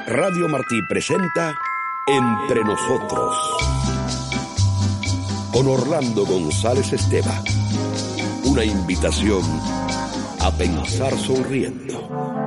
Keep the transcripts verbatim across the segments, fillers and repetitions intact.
Radio Martí presenta Entre Nosotros con Orlando González Esteva. Una invitación a pensar sonriendo.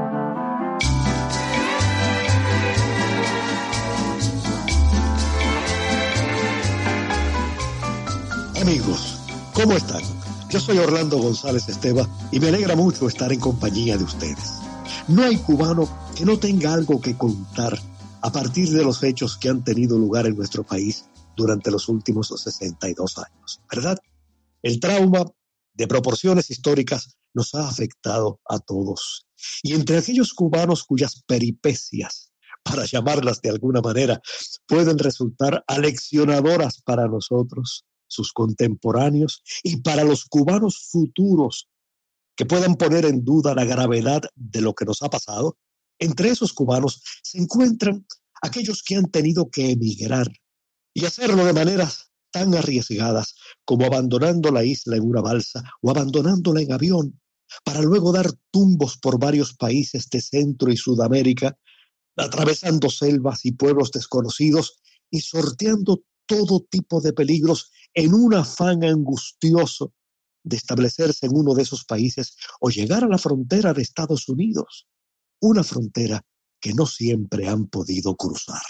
Amigos, ¿cómo están? Yo soy Orlando González Esteva y me alegra mucho estar en compañía de ustedes. No hay cubano que no tenga algo que contar a partir de los hechos que han tenido lugar en nuestro país durante los últimos sesenta y dos años, ¿verdad? El trauma de proporciones históricas nos ha afectado a todos. Y entre aquellos cubanos cuyas peripecias, para llamarlas de alguna manera, pueden resultar aleccionadoras para nosotros, sus contemporáneos, y para los cubanos futuros que puedan poner en duda la gravedad de lo que nos ha pasado, entre esos cubanos se encuentran aquellos que han tenido que emigrar y hacerlo de maneras tan arriesgadas como abandonando la isla en una balsa o abandonándola en avión para luego dar tumbos por varios países de Centro y Sudamérica, atravesando selvas y pueblos desconocidos y sorteando todo tipo de peligros en un afán angustioso de establecerse en uno de esos países o llegar a la frontera de Estados Unidos, una frontera que no siempre han podido cruzar.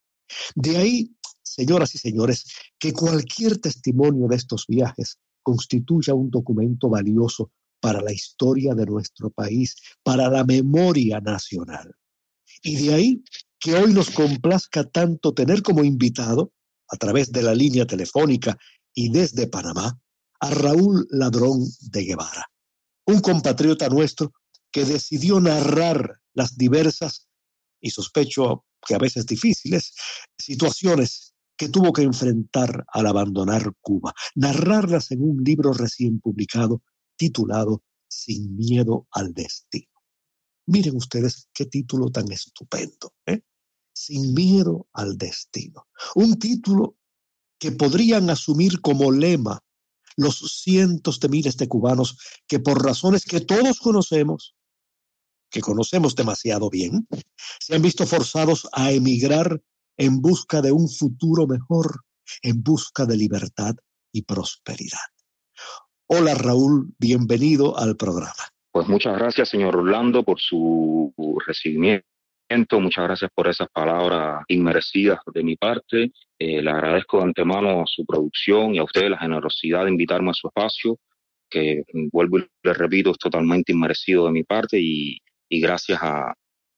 De ahí, señoras y señores, que cualquier testimonio de estos viajes constituya un documento valioso para la historia de nuestro país, para la memoria nacional. Y de ahí que hoy nos complazca tanto tener como invitado, a través de la línea telefónica y desde Panamá, a Raúl Ladrón de Guevara, un compatriota nuestro que decidió narrar las diversas, y sospecho que a veces difíciles, situaciones que tuvo que enfrentar al abandonar Cuba, narrarlas en un libro recién publicado titulado Sin miedo al destino. Miren ustedes qué título tan estupendo, ¿eh? Sin miedo al destino. Un título que podrían asumir como lema los cientos de miles de cubanos que por razones que todos conocemos, que conocemos demasiado bien, se han visto forzados a emigrar en busca de un futuro mejor, en busca de libertad y prosperidad. Hola Raúl, bienvenido al programa. Pues muchas gracias, señor Orlando, por su recibimiento. Muchas gracias por esas palabras inmerecidas de mi parte. Eh, le agradezco de antemano a su producción y a usted la generosidad de invitarme a su espacio, que vuelvo y le repito, es totalmente inmerecido de mi parte y, y gracias a,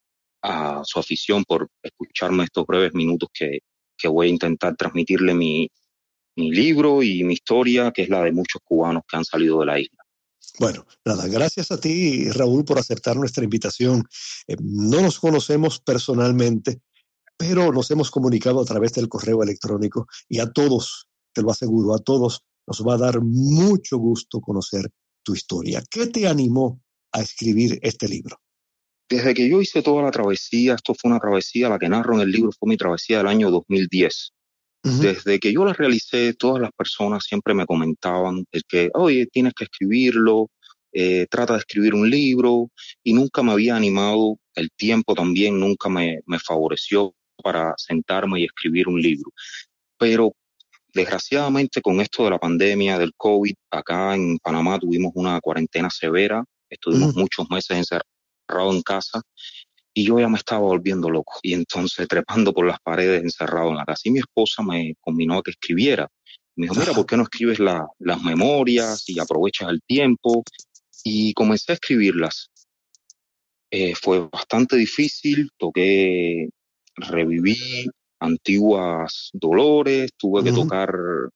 a su afición por escucharme estos breves minutos que, que voy a intentar transmitirle mi, mi libro y mi historia, que es la de muchos cubanos que han salido de la isla. Bueno, nada, gracias a ti, Raúl, por aceptar nuestra invitación. Eh, no nos conocemos personalmente, pero nos hemos comunicado a través del correo electrónico y a todos, te lo aseguro, a todos nos va a dar mucho gusto conocer tu historia. ¿Qué te animó a escribir este libro? Desde que yo hice toda la travesía, esto fue una travesía, la que narro en el libro fue mi travesía del año dos mil diez. Uh-huh. Desde que yo la realicé, todas las personas siempre me comentaban el que, oye, tienes que escribirlo, eh, trata de escribir un libro, y nunca me había animado, el tiempo también nunca me, me favoreció para sentarme y escribir un libro. Pero desgraciadamente con esto de la pandemia del COVID, acá en Panamá tuvimos una cuarentena severa, estuvimos uh-huh. muchos meses encerrados en casa, y yo ya me estaba volviendo loco. Y entonces, trepando por las paredes, encerrado en la casa. Y mi esposa me combinó a que escribiera. Me dijo, mira, ¿por qué no escribes la, las memorias y aprovechas el tiempo? Y comencé a escribirlas. Eh, fue bastante difícil. Toqué, reviví antiguos dolores. Tuve que uh-huh. tocar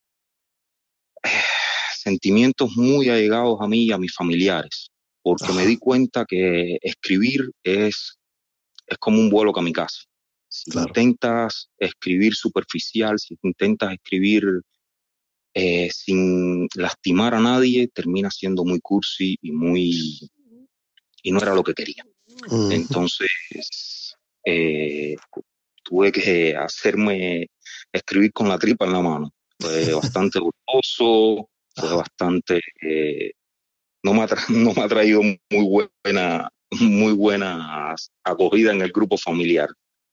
eh, sentimientos muy allegados a mí y a mis familiares. Porque uh-huh. me di cuenta que escribir es... es como un vuelo kamikaze. Si claro. intentas escribir superficial, si intentas escribir eh, sin lastimar a nadie, termina siendo muy cursi y muy y no era lo que quería. Uh-huh. Entonces eh, tuve que hacerme escribir con la tripa en la mano. Fue bastante doloroso, fue bastante eh, no me ha tra- no me ha traído muy buena muy buena acogida en el grupo familiar.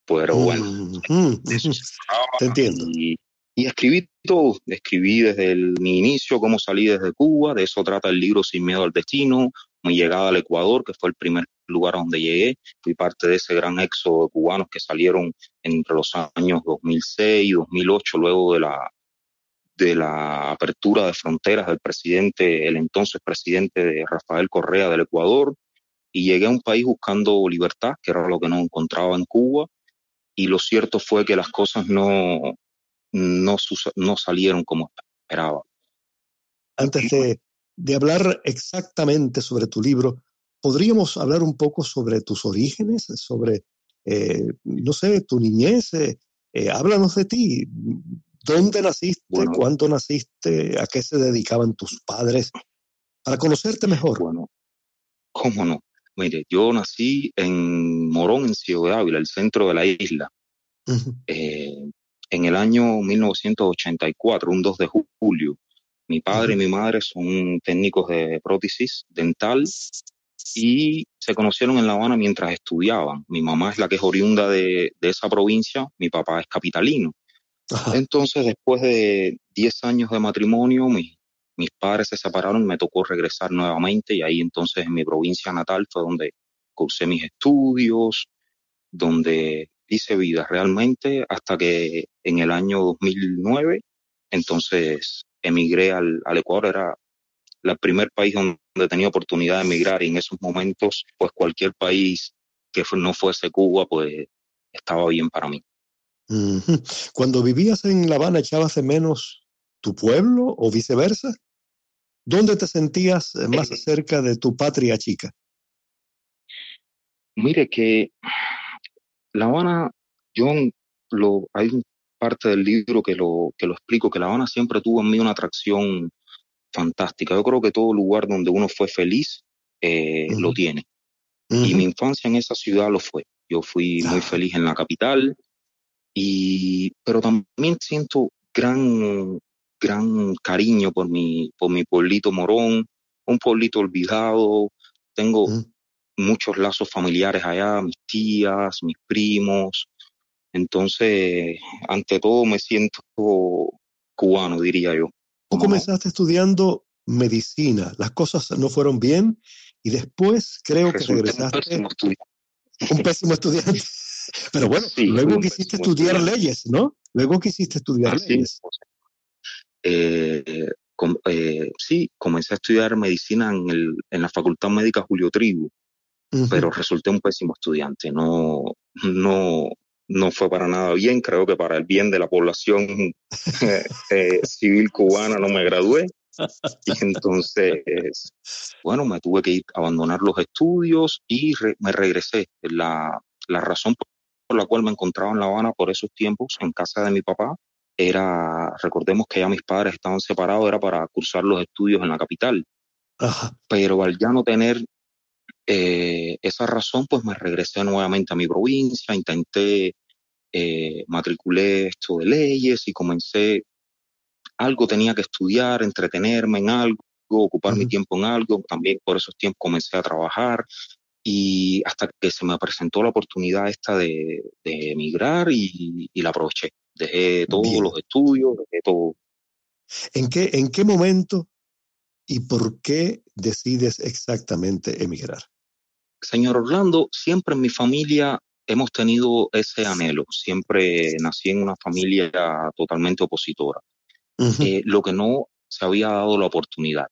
Pero bueno, Mm, mm, de eso mm. se trataba. Te entiendo. Y, y escribí todo, escribí desde el, mi inicio, cómo salí desde Cuba, de eso trata el libro Sin Miedo al Destino, mi llegada al Ecuador, que fue el primer lugar a donde llegué, fui parte de ese gran éxodo de cubanos que salieron entre los años dos mil seis y dos mil ocho, luego de la, de la apertura de fronteras del presidente, el entonces presidente de Rafael Correa del Ecuador, y llegué a un país buscando libertad, que era lo que no encontraba en Cuba, y lo cierto fue que las cosas no, no, no salieron como esperaba. Antes de, de hablar exactamente sobre tu libro, ¿podríamos hablar un poco sobre tus orígenes, sobre, eh, no sé, tu niñez? Eh, eh, háblanos de ti. ¿Dónde naciste? Bueno, ¿Cuándo naciste? ¿A qué se dedicaban tus padres? Para conocerte mejor. Bueno, cómo no. Mire, yo nací en Morón, en Ciudad de Ávila, el centro de la isla, Uh-huh. eh, en el año mil novecientos ochenta y cuatro, un dos de julio. Mi padre Uh-huh. y mi madre son técnicos de prótesis dental y se conocieron en La Habana mientras estudiaban. Mi mamá es la que es oriunda de, de esa provincia, mi papá es capitalino. Ajá. Entonces, después de diez años de matrimonio, mi, mis padres se separaron, me tocó regresar nuevamente y ahí entonces en mi provincia natal fue donde cursé mis estudios, donde hice vida realmente hasta que en el año dos mil nueve entonces emigré al, al Ecuador. Era el primer país donde tenía oportunidad de emigrar y en esos momentos pues cualquier país que no fuese Cuba pues estaba bien para mí. Uh-huh. Cuando vivías en La Habana, ¿echabas de menos tu pueblo o viceversa? ¿Dónde te sentías más Eh, cerca de tu patria chica? mire que La Habana, yo lo, hay parte del libro que lo, que lo explico, que La Habana siempre tuvo en mí una atracción fantástica. Yo creo que todo lugar donde uno fue feliz eh, lo Uh-huh. tiene. Y Uh-huh. mi infancia en esa ciudad lo fue. Yo fui muy Ah. feliz en la capital, y, pero también siento gran, gran cariño por mi, por mi pueblito Morón, un pueblito olvidado. Tengo Uh-huh. muchos lazos familiares allá, mis tías, mis primos. Entonces, ante todo me siento cubano, diría yo. Tú comenzaste estudiando medicina, las cosas no fueron bien y después creo que Resulté un regresaste pésimo estudiante. un pésimo estudiante. Pero bueno, Sí, fui luego un quisiste pésimo estudiar estudiante. leyes, ¿no? Luego quisiste estudiar Así leyes. es. Eh, com, eh, sí, comencé a estudiar medicina en, el, en la Facultad Médica Julio Trigo, uh-huh. pero resulté un pésimo estudiante. No, no, no fue para nada bien. Creo que para el bien de la población eh, civil cubana no me gradué. Y entonces, bueno, me tuve que ir a abandonar los estudios y re, me regresé. La, la razón por la cual me encontraba en La Habana por esos tiempos, en casa de mi papá, era, recordemos que ya mis padres estaban separados, era para cursar los estudios en la capital. Ajá. Pero al ya no tener eh, esa razón, pues me regresé nuevamente a mi provincia, intenté, eh, matriculé esto de leyes y comencé, algo tenía que estudiar, entretenerme en algo, ocupar uh-huh. mi tiempo en algo. También por esos tiempos comencé a trabajar y hasta que se me presentó la oportunidad esta de, de emigrar y, y la aproveché. Dejé todos Bien. los estudios, dejé todo. ¿En qué, ¿En qué momento y por qué decides exactamente emigrar? Señor Orlando, siempre en mi familia hemos tenido ese anhelo. Siempre nací en una familia totalmente opositora. Uh-huh. Eh, lo que no se había dado la oportunidad.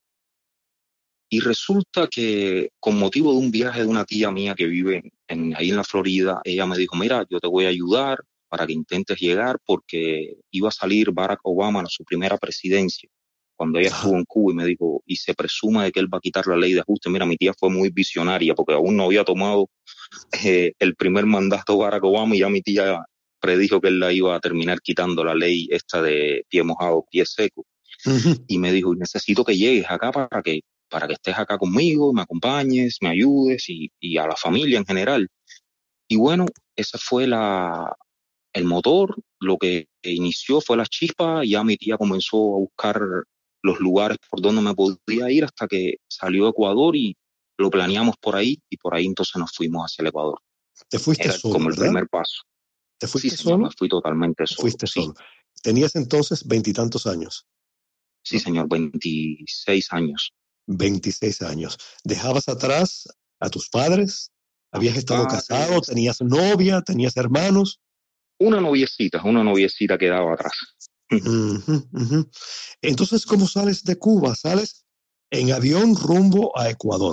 Y resulta que con motivo de un viaje de una tía mía que vive en, ahí en la Florida, ella me dijo, mira, yo te voy a ayudar para que intentes llegar, porque iba a salir Barack Obama en su primera presidencia, cuando ella estuvo en Cuba, y me dijo, y se presume de que él va a quitar la ley de ajuste. Mira, mi tía fue muy visionaria, porque aún no había tomado eh, el primer mandato Barack Obama, y ya mi tía predijo que él la iba a terminar quitando la ley esta de pie mojado, pie seco. Uh-huh. Y me dijo, necesito que llegues acá para que para que estés acá conmigo, me acompañes, me ayudes y, y a la familia en general. Y bueno, ese fue la, el motor, lo que inició fue la chispa, y ya mi tía comenzó a buscar los lugares por donde me podía ir hasta que salió Ecuador y lo planeamos por ahí, y por ahí entonces nos fuimos hacia el Ecuador. Te fuiste Era solo, como el ¿verdad? primer paso. ¿Te Sí, fuiste señor, me solo? fui totalmente Te solo, fuiste sí. solo. Tenías entonces veintitantos años, Sí, ¿no? señor, veintiséis años. veintiséis años. ¿Dejabas atrás a tus padres? A ¿Habías mis estado casado? padres, ¿Tenías novia? ¿Tenías hermanos? una noviecita, una noviecita quedaba atrás. Ujú, ujú. Entonces, ¿cómo sales de Cuba? Sales en avión rumbo a Ecuador.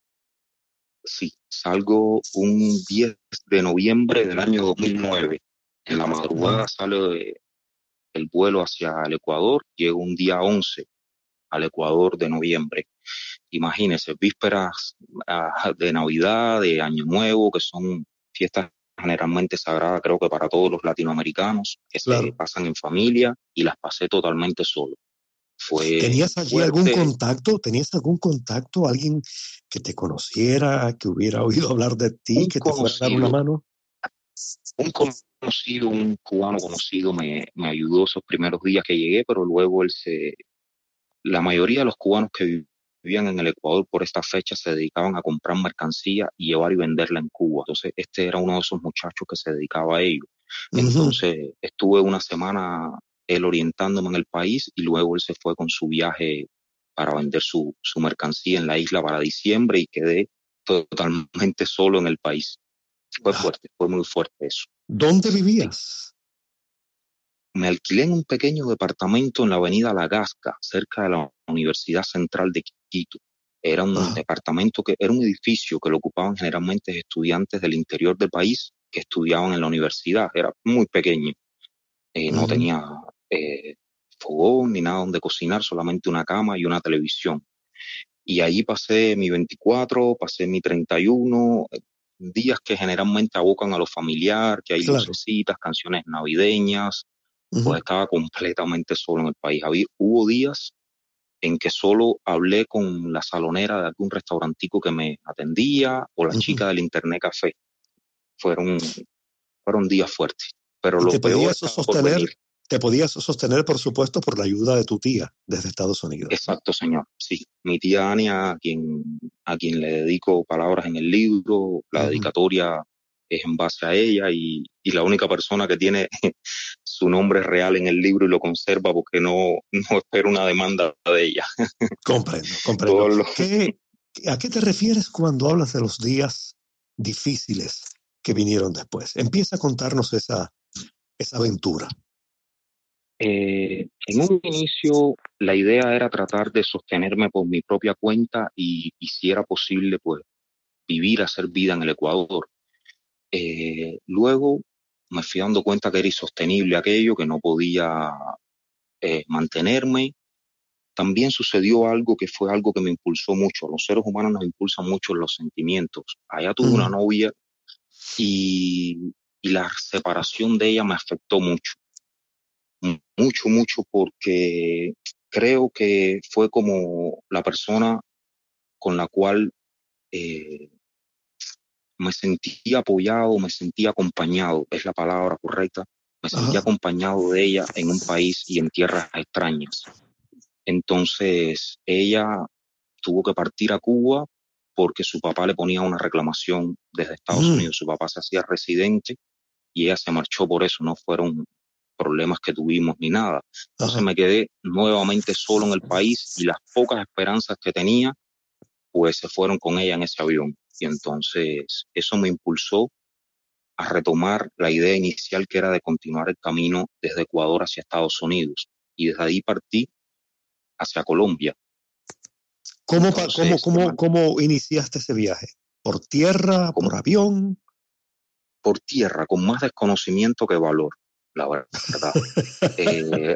Sí, salgo un diez de noviembre del año dos mil nueve. En la madrugada sale el vuelo hacia el Ecuador, llego un día once al Ecuador de noviembre. Imagínense, vísperas ah, de Navidad, de Año Nuevo, que son fiestas generalmente sagradas, creo que para todos los latinoamericanos, que se Claro. pasan en familia, y las pasé totalmente solo. Fue ¿Tenías allí algún fuerte, contacto? ¿Tenías algún contacto? ¿Alguien que te conociera, que hubiera oído hablar de ti, un que te fuera a dar una conocido, mano? un conocido, un cubano conocido me, me ayudó esos primeros días que llegué, pero luego él se, la mayoría de los cubanos que vivían en el Ecuador por esta fecha se dedicaban a comprar mercancía y llevar y venderla en Cuba. Entonces, este era uno de esos muchachos que se dedicaba a ello. Ujú. Entonces, estuve una semana él orientándome en el país y luego él se fue con su viaje para vender su, su mercancía en la isla para diciembre y quedé totalmente solo en el país. Fue Ah, fuerte, fue muy fuerte eso. ¿dónde Sí. vivías? Me alquilé en un pequeño departamento en la avenida La Gasca, cerca de la Universidad Central de Quito. Era un Ah, departamento que era un edificio que lo ocupaban generalmente estudiantes del interior del país que estudiaban en la universidad. Era muy pequeño, eh, no ujú. tenía eh, fogón ni nada donde cocinar, solamente una cama y una televisión. Y ahí pasé mi veinticuatro, pasé mi treinta y uno, eh, días que generalmente abocan a lo familiar, que hay Claro. lucecitas, canciones navideñas, pues Ujú, estaba completamente solo en el país. Había, hubo días en que solo hablé con la salonera de algún restaurantico que me atendía o la ujú. chica del internet café. Fueron, fueron días fuertes, pero Y lo te peor podías estaba por sostener, venir. te podías sostener, por supuesto, por la ayuda de tu tía desde Estados Unidos, ¿no? Exacto, señor. Sí, mi tía Ania, a quien, a quien le dedico palabras en el libro, la Ujú. dedicatoria es en base a ella y, y la única persona que tiene su nombre real en el libro y lo conserva porque no, no espero una demanda de ella. Comprendo, comprendo. Todos los, ¿Qué, ¿A qué te refieres cuando hablas de los días difíciles que vinieron después? Empieza a contarnos esa, esa aventura. eh, en un inicio, la idea era tratar de sostenerme por mi propia cuenta y, y si era posible, pues vivir, hacer vida en el Ecuador. Eh, luego me fui dando cuenta que era insostenible aquello, que no podía eh, mantenerme. También sucedió algo que fue algo que me impulsó mucho. Los seres humanos nos impulsan mucho los sentimientos. Allá tuve una Ujú. novia y, y la separación de ella me afectó mucho, mucho, mucho, porque creo que fue como la persona con la cual eh, me sentí apoyado, me sentí acompañado, es la palabra correcta, me sentí Ajá. acompañado de ella en un país y en tierras extrañas. Entonces, ella tuvo que partir a Cuba porque su papá le ponía una reclamación desde Estados Mm. Unidos. Su papá se hacía residente y ella se marchó por eso, no fueron problemas que tuvimos ni nada. Entonces Ajá. me quedé nuevamente solo en el país y las pocas esperanzas que tenía, pues se fueron con ella en ese avión. Y entonces eso me impulsó a retomar la idea inicial que era de continuar el camino desde Ecuador hacia Estados Unidos. Y desde ahí partí hacia Colombia. ¿Cómo, pa- cómo, Entonces, de cómo, man- cómo iniciaste ese viaje? ¿Por tierra? con- ¿Por avión? por tierra, con más desconocimiento que valor, la verdad. Eh,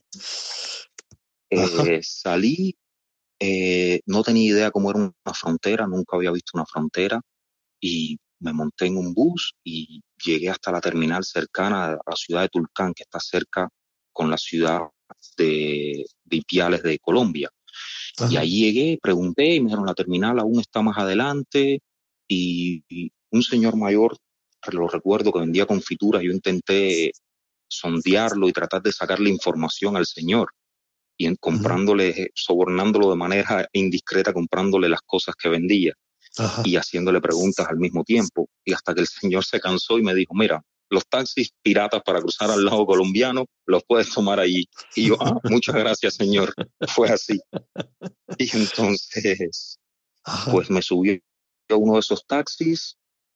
Ajá. eh, salí, eh, no tenía idea cómo era una frontera, nunca había visto una frontera y me monté en un bus y llegué hasta la terminal cercana a la ciudad de Tulcán, que está cerca con la ciudad de, de Ipiales de Colombia. Y Ajá. ahí llegué, pregunté y me dijeron, la terminal aún está más adelante. Y, y un señor mayor, lo recuerdo, que vendía confituras, yo intenté sondearlo y tratar de sacarle información al señor y en, Ujú. comprándole, sobornándolo de manera indiscreta, comprándole las cosas que vendía Ajá. y haciéndole preguntas al mismo tiempo. Y hasta que el señor se cansó y me dijo, mira, los taxis piratas para cruzar al lado colombiano, los puedes tomar allí. Y yo, ah, muchas gracias, señor. Fue así. Y entonces, Ajá. pues me subí a uno de esos taxis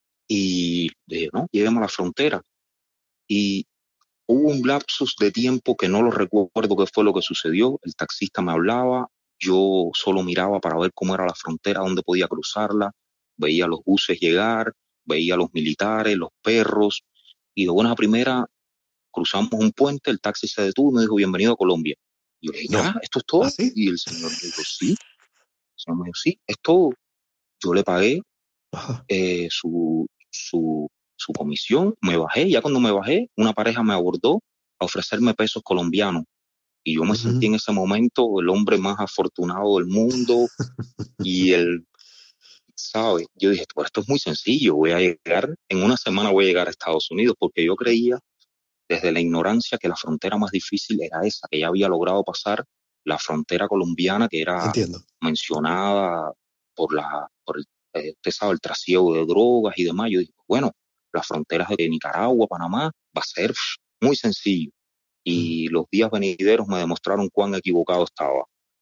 y dije, no, lleguemos a la frontera. Y hubo un lapsus de tiempo que no lo recuerdo qué fue lo que sucedió. El taxista me hablaba, yo solo miraba para ver cómo era la frontera, dónde podía cruzarla, veía los buses llegar, veía los militares, los perros, y de buena primera cruzamos un puente, el taxi se detuvo y me dijo, bienvenido a Colombia. Y yo le dije, No. ¿ya? ¿Esto es todo? ¿Así? Y el señor me dijo, sí. El señor me dijo, sí, es todo. Yo le pagué Ajá. eh, su, su, su comisión, me bajé, ya cuando me bajé, una pareja me abordó a ofrecerme pesos colombianos. Y yo me sentí Ujú. en ese momento el hombre más afortunado del mundo y el, ¿sabes? Yo dije, pues esto es muy sencillo, voy a llegar, en una semana voy a llegar a Estados Unidos, porque yo creía desde la ignorancia que la frontera más difícil era esa, que ya había logrado pasar la frontera colombiana, que era Entiendo. mencionada por la, por el, eh, usted sabe, el trasiego de drogas y demás. Yo dije, bueno, las fronteras de Nicaragua, Panamá, va a ser pff, muy sencillo. Mm. Y los días venideros me demostraron cuán equivocado estaba.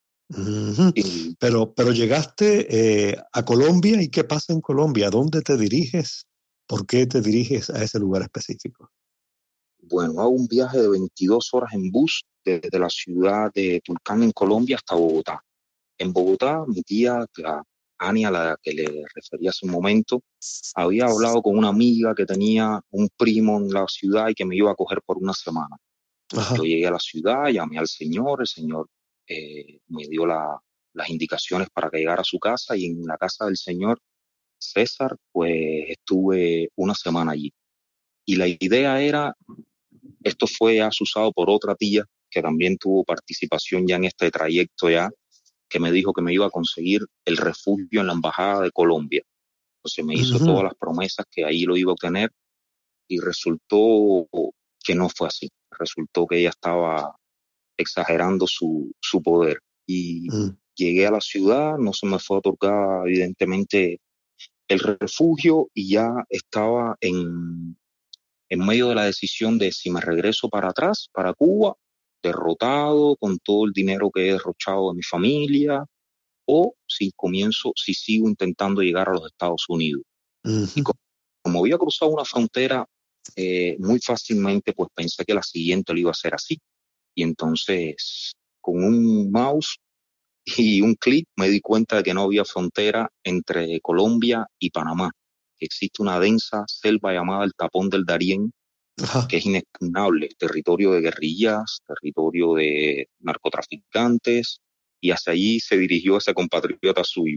Ujú. Y Pero, pero llegaste eh, a Colombia, ¿y qué pasa en Colombia? ¿A dónde te diriges? ¿Por qué te diriges a ese lugar específico? bueno, hago un viaje de veintidós horas en bus desde la ciudad de Tulcán, en Colombia, hasta Bogotá. En Bogotá, mi tía, la Ania, a la que le refería hace un momento, había hablado con una amiga que tenía un primo en la ciudad y que me iba a coger por una semana. Yo Ajá. llegué a la ciudad, llamé al señor, el señor eh, me dio la, las indicaciones para que llegara a su casa, y en la casa del señor César, pues estuve una semana allí. Y la idea era, esto fue asusado por otra tía que también tuvo participación ya en este trayecto ya, que me dijo que me iba a conseguir el refugio en la Embajada de Colombia. Entonces me hizo todas Ujú. las promesas que ahí lo iba a obtener, y resultó que no fue así. Resultó que ella estaba exagerando su, su poder. Y Mm. llegué a la ciudad, no se me fue otorgada evidentemente el refugio, y ya estaba en, en medio de la decisión de si me regreso para atrás, para Cuba, derrotado con todo el dinero que he derrochado de mi familia, o si comienzo, si sigo intentando llegar a los Estados Unidos. Y Ujú. como, como había cruzado una frontera eh, muy fácilmente, pues pensé que la siguiente lo iba a hacer así. Y entonces, con un mouse y un clic, me di cuenta de que no había frontera entre Colombia y Panamá, que existe una densa selva llamada el Tapón del Darién, Ajá. que es inexpugnable, territorio de guerrillas, territorio de narcotraficantes, y hacia allí se dirigió ese compatriota suyo.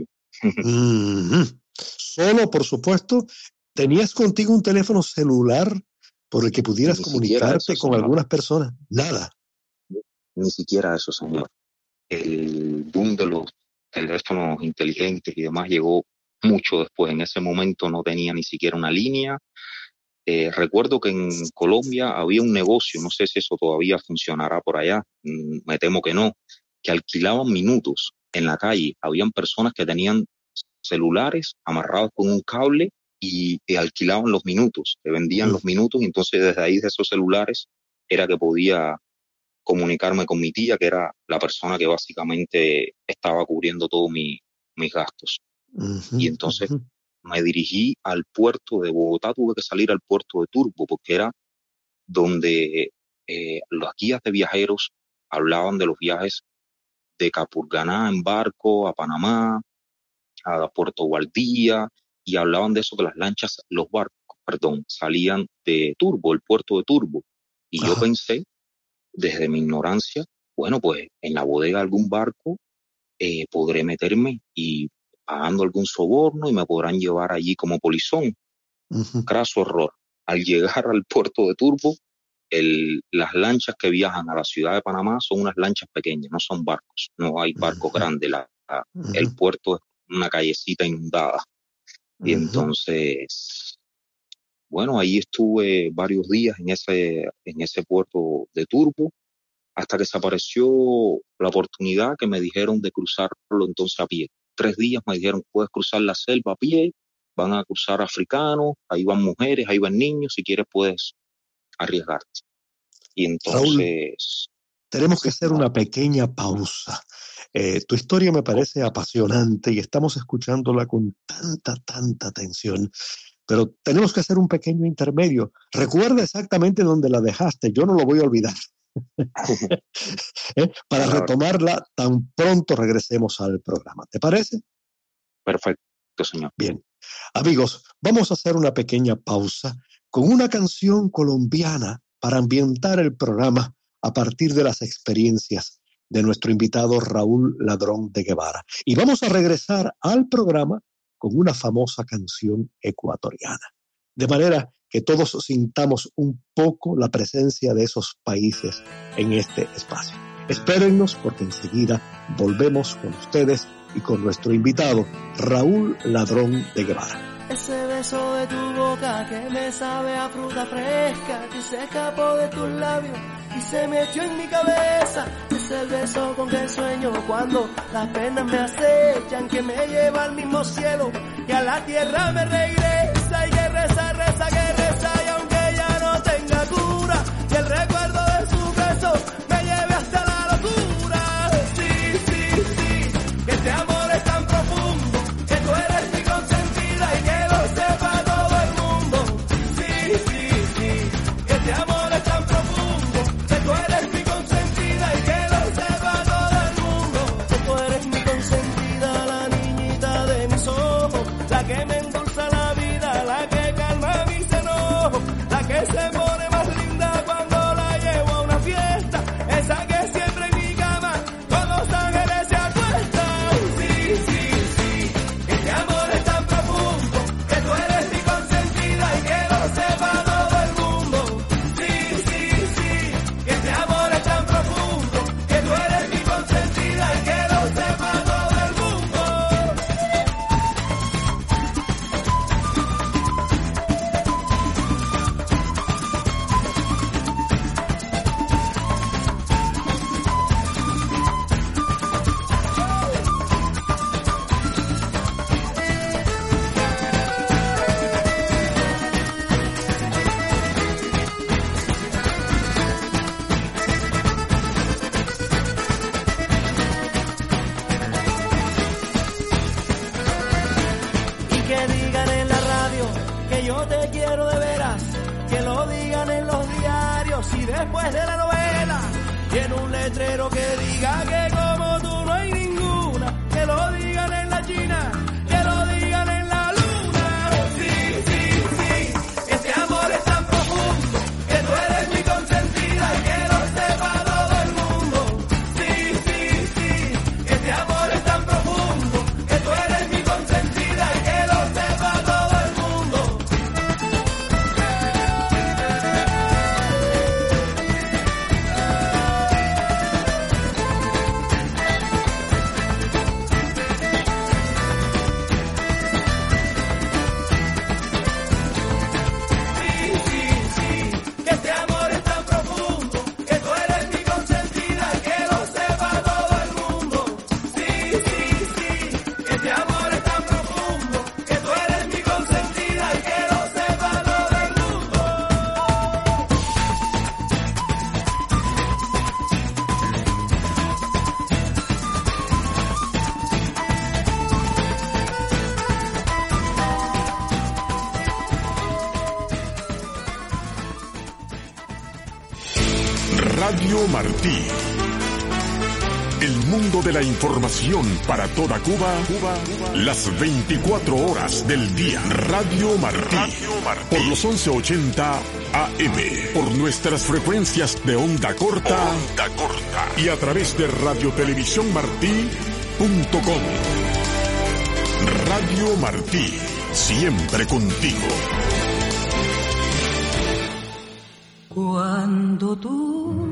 Ujú. Solo, por supuesto, ¿tenías contigo un teléfono celular por el que pudieras Ni siquiera eso, comunicarte con señor. algunas personas? Nada. Ni siquiera eso, señor. El boom de los teléfonos inteligentes y demás llegó mucho después. En ese momento no tenía ni siquiera una línea. Eh, recuerdo que en Colombia había un negocio, no sé si eso todavía funcionará por allá, mm, me temo que no, que alquilaban minutos en la calle. Habían personas que tenían celulares amarrados con un cable y te alquilaban los minutos, te vendían Mm. los minutos, y entonces desde ahí, de esos celulares, era que podía comunicarme con mi tía, que era la persona que básicamente estaba cubriendo todos mi, mis gastos. Ujú. Y entonces Ujú. me dirigí al puerto de Bogotá, tuve que salir al puerto de Turbo, porque era donde eh, las guías de viajeros hablaban de los viajes de Capurganá en barco a Panamá, a Puerto Gualdía, y hablaban de eso, que las lanchas, los barcos, perdón, salían de Turbo, el puerto de Turbo. Y yo Ajá. pensé, desde mi ignorancia, bueno, pues en la bodega de algún barco eh, podré meterme y pagando algún soborno y me podrán llevar allí como polizón. Ujú. Craso error. Al llegar al puerto de Turbo, el, las lanchas que viajan a la ciudad de Panamá son unas lanchas pequeñas, no son barcos, no hay barcos Ujú. grandes. La, la, Ujú. el puerto es una callecita inundada. Y Ujú. entonces, bueno, ahí estuve varios días en ese, en ese puerto de Turbo, hasta que se apareció la oportunidad que me dijeron de cruzarlo entonces a pie. Tres días me dijeron, puedes cruzar la selva a pie, van a cruzar africanos, ahí van mujeres, ahí van niños, si quieres puedes arriesgarte. Y entonces... Raúl, tenemos que hacer una pequeña pausa. Eh, tu historia me parece apasionante y estamos escuchándola con tanta, tanta atención. Pero tenemos que hacer un pequeño intermedio. Recuerda exactamente dónde la dejaste. Yo no lo voy a olvidar. ¿Eh? Para claro. retomarla tan pronto regresemos al programa. ¿Te parece? Perfecto, señor. Bien. Amigos, vamos a hacer una pequeña pausa con una canción colombiana para ambientar el programa a partir de las experiencias de nuestro invitado Raúl Ladrón de Guevara. Y vamos a regresar al programa con una famosa canción ecuatoriana. De manera que todos sintamos un poco la presencia de esos países en este espacio. Espérennos porque enseguida volvemos con ustedes y con nuestro invitado, Raúl Ladrón de Guevara. Ese beso de tu boca que me sabe a fruta fresca, que se escapó de tus labios y se metió en mi cabeza. Es el beso con que sueño cuando las penas me acechan, que me lleva al mismo cielo y a la tierra me regresa. Y que reza, reza, que reza, y aunque ya no tenga cura, y el recuerdo de su beso me lleve hasta la locura. Sí, sí, sí, que este amor es tan profundo, que tú eres mi consentida y que lo sepa todo el mundo. Sí, sí, sí, que este amor es tan profundo, que tú eres mi consentida y que lo sepa todo el mundo. Que tú eres mi consentida, la niñita de mis ojos, la que me endulza la vida, la que calma mis enojos, la que se pone más linda cuando la llevo a una fiesta, esa que siempre en mi cama con los ángeles se acuestan. Sí, sí, sí, que este amor es tan profundo, que tú eres mi consentida y que lo sepa todo el mundo. Sí, sí, sí, que este amor es tan profundo, que tú eres mi consentida y que lo sepa todo el mundo. Y que digan en la radio que yo te quiero de veras, que lo digan en los diarios y después de la novela, y en un letrero que diga que como tú no hay ninguna, que lo digan en la China, que lo digan en la luna. Sí, sí, sí, este amor es tan profundo, que tú eres mi consentida y que lo sepa todo el mundo. Sí, sí, sí, este amor es tan profundo, que tú eres mi consentida y que lo sepa todo el mundo. Sí, sí, sí, que este amor es tan profundo, que tú eres mi consentida y que lo sepa todo el mundo. Sí, sí, sí, que este amor es tan profundo, que tú eres mi consentida y que lo sepa todo el mundo. Radio Martí. El mundo de la información para toda Cuba, las veinticuatro horas del día. Radio Martí. Por los once ochenta A M. Por nuestras frecuencias de onda corta. Onda corta. Y a través de radiotelevisión martí punto com. Radio Martí. Siempre contigo. Cuando tú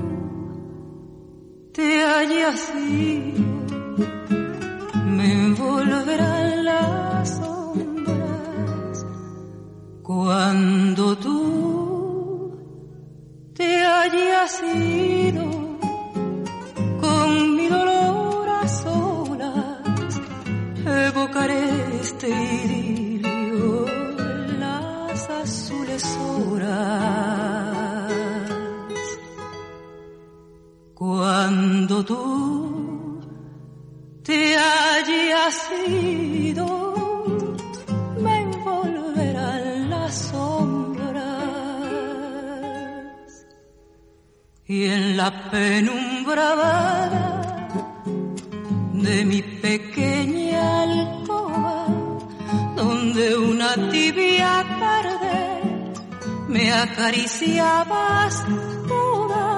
te hayas ido, me envolverán las sombras. Cuando tú te hayas ido, con mi dolor a solas, evocaré este idilio en las azules horas. sido, me envolverán las sombras. Y en la penumbra vaga de mi pequeña alcoba, donde una tibia tarde me acariciabas toda,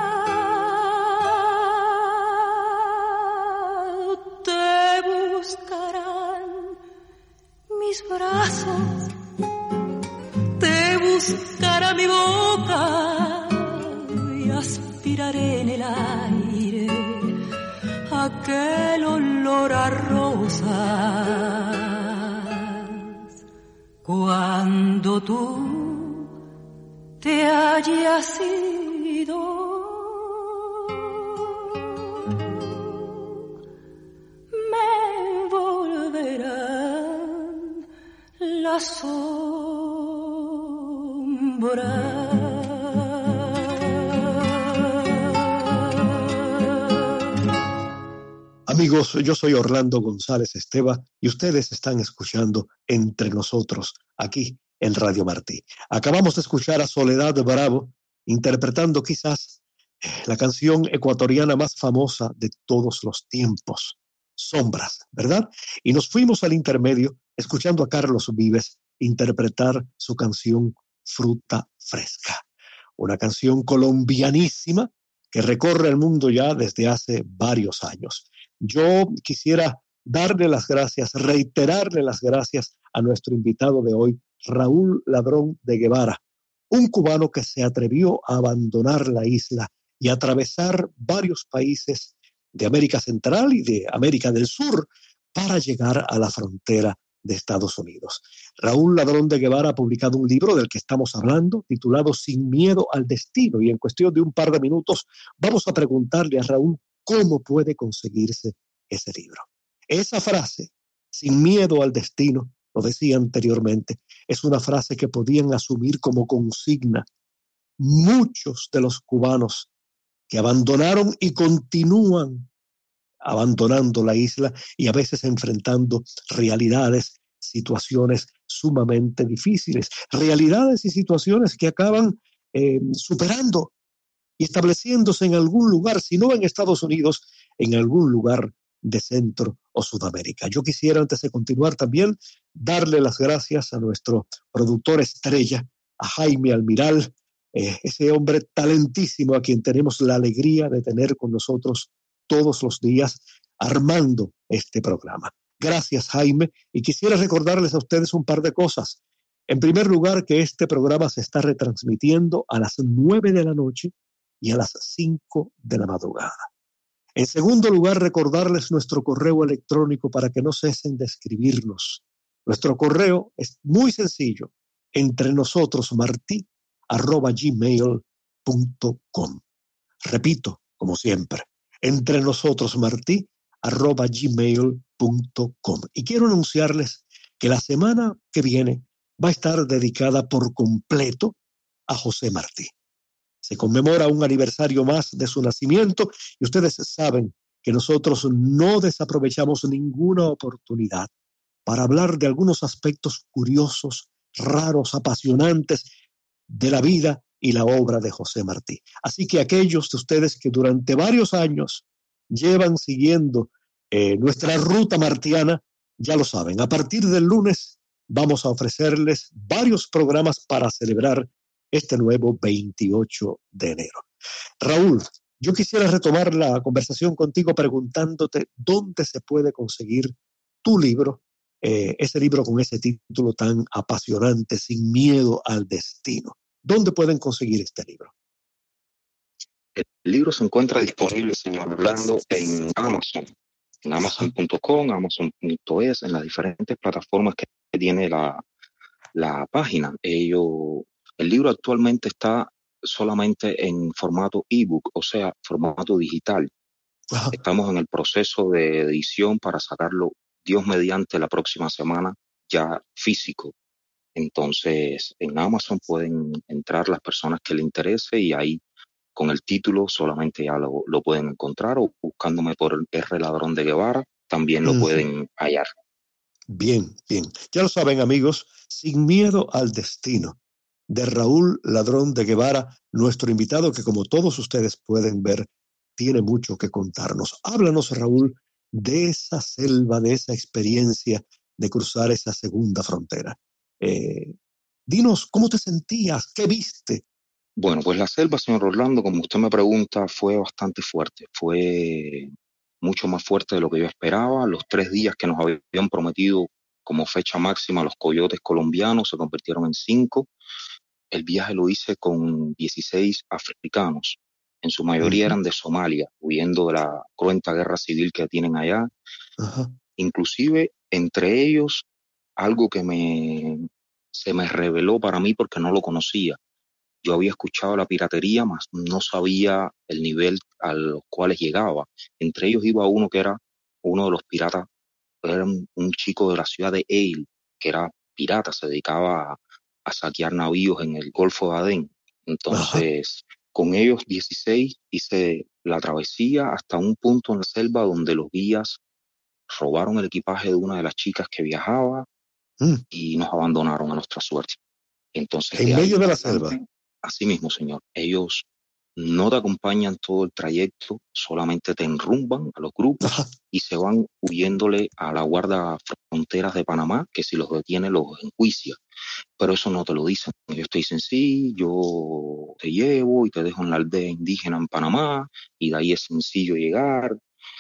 te buscarán mis brazos, te buscará mi boca y aspiraré en el aire aquel olor a rosas. Cuando tú te hayas ido, me envolverán las sombras. Amigos, yo soy Orlando González Esteva y ustedes están escuchando Entre Nosotros, aquí en Radio Martí. Acabamos de escuchar a Soledad Bravo interpretando quizás la canción ecuatoriana más famosa de todos los tiempos, Sombras, ¿verdad? Y nos fuimos al intermedio escuchando a Carlos Vives interpretar su canción Fruta Fresca, una canción colombianísima que recorre el mundo ya desde hace varios años. Yo quisiera darle las gracias, reiterarle las gracias a nuestro invitado de hoy, Raúl Ladrón de Guevara, un cubano que se atrevió a abandonar la isla y atravesar varios países de América Central y de América del Sur para llegar a la frontera de Estados Unidos. Raúl Ladrón de Guevara ha publicado un libro del que estamos hablando, titulado Sin miedo al destino, y en cuestión de un par de minutos vamos a preguntarle a Raúl cómo puede conseguirse ese libro. Esa frase, sin miedo al destino, lo decía anteriormente, es una frase que podían asumir como consigna muchos de los cubanos que abandonaron y continúan abandonando la isla y a veces enfrentando realidades, situaciones sumamente difíciles, realidades y situaciones que acaban eh, superando y estableciéndose en algún lugar, si no en Estados Unidos, en algún lugar de Centro o Sudamérica. Yo quisiera, antes de continuar, también darle las gracias a nuestro productor estrella, a Jaime Almiral, eh, ese hombre talentísimo a quien tenemos la alegría de tener con nosotros todos los días armando este programa. Gracias, Jaime, y quisiera recordarles a ustedes un par de cosas. En primer lugar, que este programa se está retransmitiendo a las nueve de la noche y a las cinco de la madrugada. En segundo lugar, recordarles nuestro correo electrónico para que no cesen de escribirnos. Nuestro correo es muy sencillo, entre nosotros martí arroba gmail punto com. Repito, como siempre, entre nosotros martí arroba gmail punto com. Y quiero anunciarles que la semana que viene va a estar dedicada por completo a José Martí. Se conmemora un aniversario más de su nacimiento y ustedes saben que nosotros no desaprovechamos ninguna oportunidad para hablar de algunos aspectos curiosos, raros, apasionantes de la vida y la obra de José Martí. Así que aquellos de ustedes que durante varios años llevan siguiendo eh, nuestra ruta martiana, ya lo saben, a partir del lunes vamos a ofrecerles varios programas para celebrar este nuevo veintiocho de enero. Raúl, yo quisiera retomar la conversación contigo preguntándote dónde se puede conseguir tu libro, eh, ese libro con ese título tan apasionante, Sin miedo al destino. ¿Dónde pueden conseguir este libro? El libro se encuentra disponible, señor Orlando, en Amazon, en amazon punto com, amazon punto es, en las diferentes plataformas que tiene la, la página. Ello, el libro actualmente está solamente en formato ebook, o sea, formato digital. Ajá. Estamos en el proceso de edición para sacarlo, Dios mediante, la próxima semana ya físico. Entonces, en Amazon pueden entrar las personas que les interese y ahí con el título solamente ya lo, lo pueden encontrar, o buscándome por R. Ladrón de Guevara también lo uh-huh. pueden hallar. Bien, bien. Ya lo saben, amigos, Sin miedo al destino, de Raúl Ladrón de Guevara, nuestro invitado que, como todos ustedes pueden ver, tiene mucho que contarnos. Háblanos, Raúl, de esa selva, de esa experiencia de cruzar esa segunda frontera. Eh, dinos, ¿cómo te sentías? ¿Qué viste? Bueno, pues la selva, señor Orlando, como usted me pregunta, fue bastante fuerte. Fue mucho más fuerte de lo que yo esperaba. Los tres días que nos habían prometido como fecha máxima los coyotes colombianos se convirtieron en cinco. El viaje lo hice con dieciséis africanos. En su mayoría uh-huh. eran de Somalia, huyendo de la cruenta guerra civil que tienen allá. Uh-huh. Inclusive, entre ellos, algo que me, se me reveló para mí porque no lo conocía. Yo había escuchado la piratería, mas no sabía el nivel a los cuales llegaba. Entre ellos iba uno que era uno de los piratas, era un, un chico de la ciudad de Eil, que era pirata, se dedicaba a, a saquear navíos en el Golfo de Adén. Entonces, ajá. con ellos dieciséis hice la travesía hasta un punto en la selva donde los guías robaron el equipaje de una de las chicas que viajaba mm. y nos abandonaron a nuestra suerte. Entonces, en de medio de la adelante, selva. Así mismo, señor. Ellos no te acompañan todo el trayecto, solamente te enrumban a los grupos Ajá. y se van huyéndole a la guarda fronteras de Panamá, que si los detiene los enjuicia. Pero eso no te lo dicen. Ellos te dicen, sí, yo te llevo y te dejo en la aldea indígena en Panamá, y de ahí es sencillo llegar.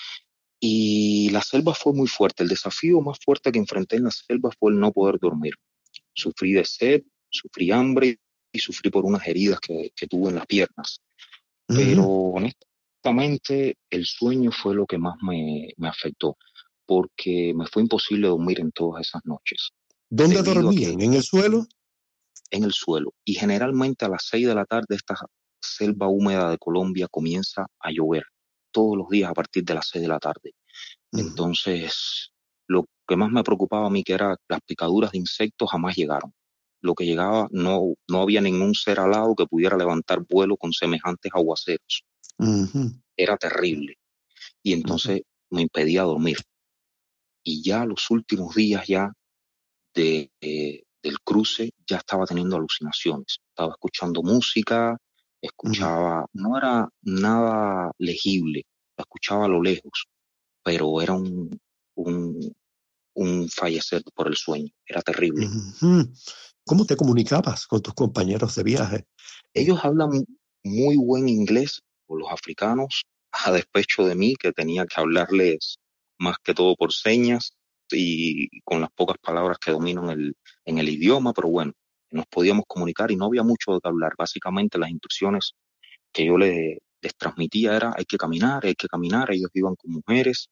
Y la selva fue muy fuerte. El desafío más fuerte que enfrenté en la selva fue el no poder dormir. Sufrí de sed, sufrí hambre y sufrí por unas heridas que, que tuve en las piernas. Uh-huh. Pero honestamente el sueño fue lo que más me, me afectó, porque me fue imposible dormir en todas esas noches. ¿Dónde dormían? ¿En el suelo? En el suelo. Y generalmente a las seis de la tarde esta selva húmeda de Colombia comienza a llover todos los días a partir de las seis de la tarde. Uh-huh. Entonces, lo que más me preocupaba a mí, que era las picaduras de insectos, jamás llegaron. Lo que llegaba, no, no había ningún ser alado que pudiera levantar vuelo con semejantes aguaceros. Uh-huh. Era terrible. Y entonces uh-huh. me impedía dormir. Y ya los últimos días ya de, de, del cruce ya estaba teniendo alucinaciones. Estaba escuchando música, escuchaba, uh-huh. no era nada legible, la escuchaba a lo lejos, pero era un, un, un fallecer por el sueño. Era terrible. Uh-huh. ¿Cómo te comunicabas con tus compañeros de viaje? Ellos hablan muy buen inglés, o los africanos, a despecho de mí, que tenía que hablarles más que todo por señas y con las pocas palabras que domino en el, en el idioma, pero bueno, nos podíamos comunicar y no había mucho de qué hablar. Básicamente las instrucciones que yo les, les transmitía era hay que caminar, hay que caminar. Ellos iban con mujeres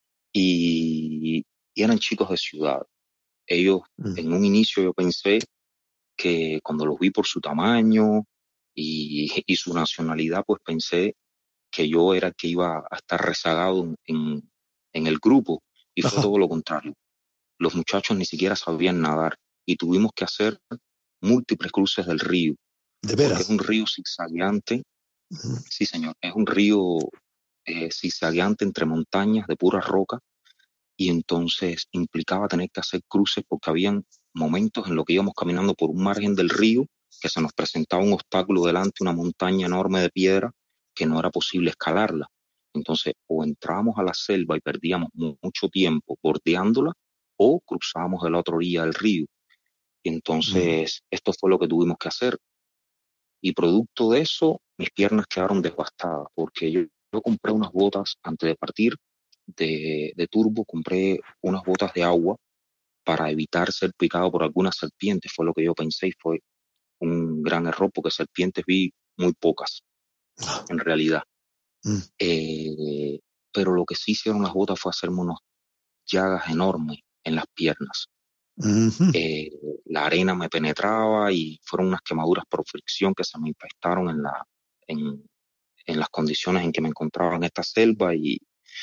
y, y eran chicos de ciudad. Ellos, mm. en un inicio yo pensé que cuando los vi por su tamaño y, y su nacionalidad, pues pensé que yo era el que iba a estar rezagado en, en el grupo, y fue Ajá. todo lo contrario. Los muchachos ni siquiera sabían nadar y tuvimos que hacer múltiples cruces del río. ¿De veras? Porque es un río zigzagueante. Uh-huh. Sí, señor, es un río eh, zigzagueante entre montañas de pura roca, y entonces implicaba tener que hacer cruces porque habían momentos en los que íbamos caminando por un margen del río que se nos presentaba un obstáculo delante, una montaña enorme de piedra que no era posible escalarla. Entonces, o entrábamos a la selva y perdíamos mucho tiempo bordeándola, o cruzábamos de la otra orilla del río. Y entonces, mm. esto fue lo que tuvimos que hacer. Y producto de eso, mis piernas quedaron devastadas, porque yo, yo compré unas botas antes de partir de, de turbo, compré unas botas de agua para evitar ser picado por alguna serpiente. Fue lo que yo pensé y fue un gran error, porque serpientes vi muy pocas, en realidad. Mm. Eh, pero lo que sí hicieron las botas fue hacerme unas llagas enormes en las piernas. Uh-huh. Eh, la arena me penetraba y fueron unas quemaduras por fricción que se me infestaron en, la, en, en las condiciones en que me encontraba en esta selva, y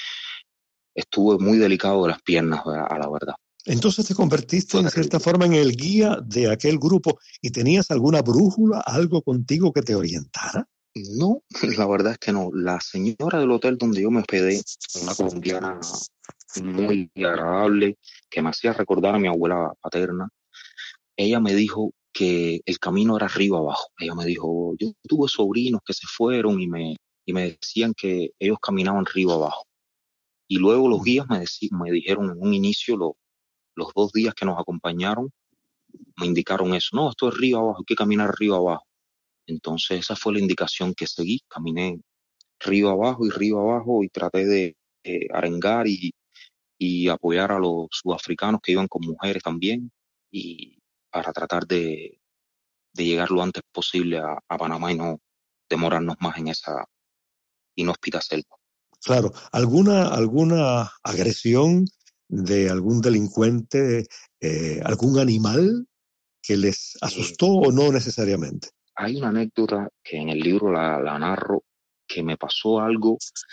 estuve muy delicado de las piernas, a la verdad. Entonces te convertiste fue en terrible. Cierta forma en el guía de aquel grupo, ¿y tenías alguna brújula, algo contigo que te orientara? No, la verdad es que no. La señora del hotel donde yo me hospedé, una colombiana muy agradable, que me hacía recordar a mi abuela paterna. Ella me dijo que el camino era arriba abajo. Ella me dijo, yo tuve sobrinos que se fueron y me, y me decían que ellos caminaban río abajo. Y luego los guías me, decí, me dijeron en un inicio, lo, los dos días que nos acompañaron, me indicaron eso. No, esto es río abajo, hay que caminar río abajo. Entonces esa fue la indicación que seguí. Caminé río abajo y río abajo y traté de eh, arengar y, y apoyar a los sudafricanos que iban con mujeres también, y para tratar de, de llegar lo antes posible a, a Panamá y no demorarnos más en esa inhóspita selva. Claro, ¿alguna, alguna agresión de algún delincuente, eh, algún animal que les asustó eh, o no necesariamente? Hay una anécdota que en el libro la, la narro, que me pasó algo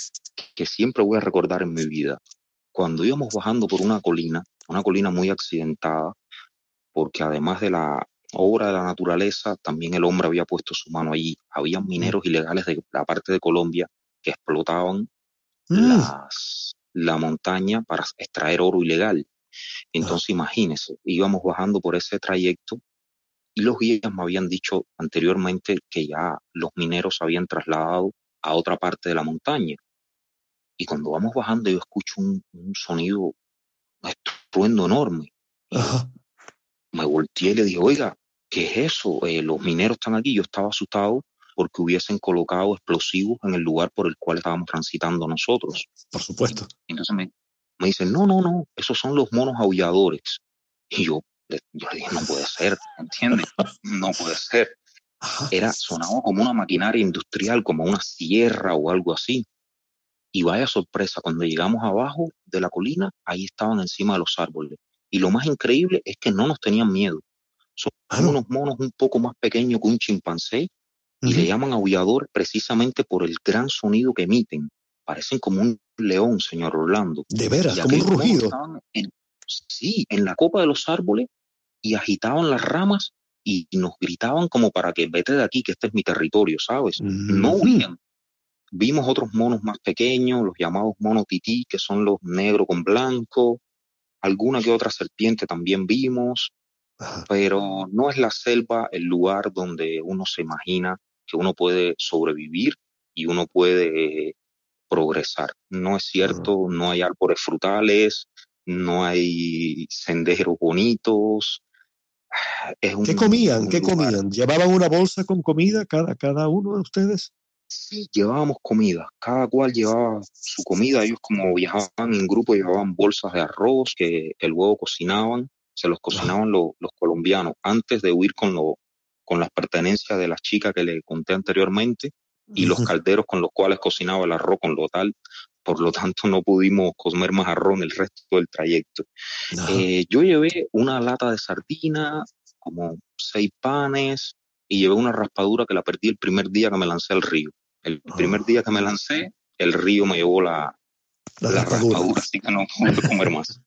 que siempre voy a recordar en mi vida. Cuando íbamos bajando por una colina, una colina muy accidentada, porque además de la obra de la naturaleza, también el hombre había puesto su mano allí. Había mineros mm. ilegales de la parte de Colombia que explotaban mm. las, la montaña para extraer oro ilegal. Entonces, ah. imagínense, íbamos bajando por ese trayecto y los guías me habían dicho anteriormente que ya los mineros se habían trasladado a otra parte de la montaña. Y cuando vamos bajando yo escucho un, un sonido, un estruendo enorme. Ajá. Me volteé y le dije, oiga, ¿qué es eso? Eh, los mineros están aquí. Yo estaba asustado porque hubiesen colocado explosivos en el lugar por el cual estábamos transitando nosotros. Por supuesto. Y entonces me, me dicen, no, no, no, esos son los monos aulladores. Y yo, yo le dije, no puede ser, ¿entiendes? No puede ser. Era, sonaba como una maquinaria industrial, como una sierra o algo así. Y vaya sorpresa, cuando llegamos abajo de la colina, ahí estaban encima de los árboles. Y lo más increíble es que no nos tenían miedo. Son ah, no. unos monos un poco más pequeños que un chimpancé uh-huh. y le llaman aullador precisamente por el gran sonido que emiten. Parecen como un león, señor Orlando. De veras, como un rugido. En, sí, en la copa de los árboles y agitaban las ramas y nos gritaban como para que vete de aquí, que este es mi territorio, ¿sabes? Uh-huh. No huían. Vimos otros monos más pequeños, los llamados monos tití, que son los negros con blanco. Alguna que otra serpiente también vimos, Ajá. pero no es la selva el lugar donde uno se imagina que uno puede sobrevivir y uno puede eh, progresar. No es cierto, Ajá. no hay árboles frutales, no hay senderos bonitos. Es un, ¿Qué comían? Un ¿Qué lugar. comían? ¿Llevaban una bolsa con comida cada, cada uno de ustedes? Sí, llevábamos comida, cada cual llevaba su comida. Ellos, como viajaban en grupo, llevaban bolsas de arroz que, que luego cocinaban, se los cocinaban los, los colombianos antes de huir con, lo, con las pertenencias de las chicas que le conté anteriormente y los calderos con los cuales cocinaba el arroz con lo tal. Por lo tanto, no pudimos comer más arroz en el resto del trayecto. Eh, yo llevé una lata de sardina, como seis panes, y llevé una raspadura que la perdí el primer día que me lancé al río. El oh. primer día que me lancé, el río me llevó la, la, la raspadura. raspadura, así que no pude comer más.